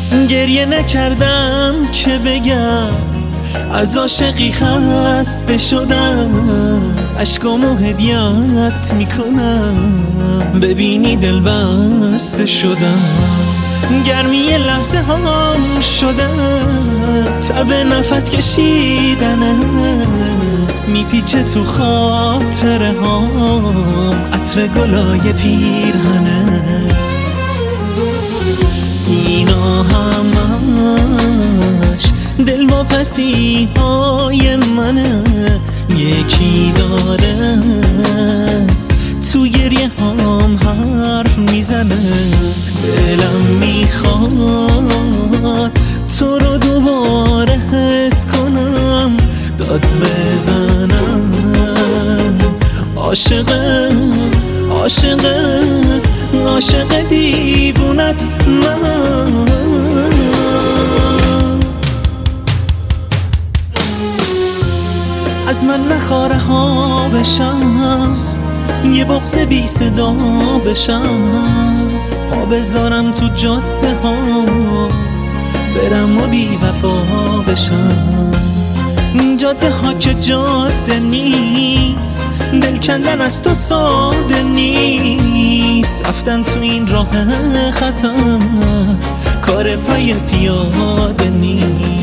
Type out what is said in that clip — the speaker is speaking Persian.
گریه نکردم که بگم از عاشقی خسته شدم، اشکامو هدیت میکنم ببینی دل بسته شدم. گرمی لحظه هم شدم تب نفس کشیدنت، میپیچه تو خاطره هام عطر گلای پیرهنت. اینا همش دلواپسی های منه، یکی داره تو گریه هام حرف میزنه. دلم میخواد تو رو دوباره حس کنم، داد بزنم عاشقه عاشقه عاشق دیوونت من. از من نخواره ها بشم، یه بغض بی صدا بشم، پا بذارم تو جاده ها برم و بی وفا بشم. جاده ها که جاده نیست، دل کندن از تو ساده نیست، رفتن تو این راه خطا کار پای پیاده نیست.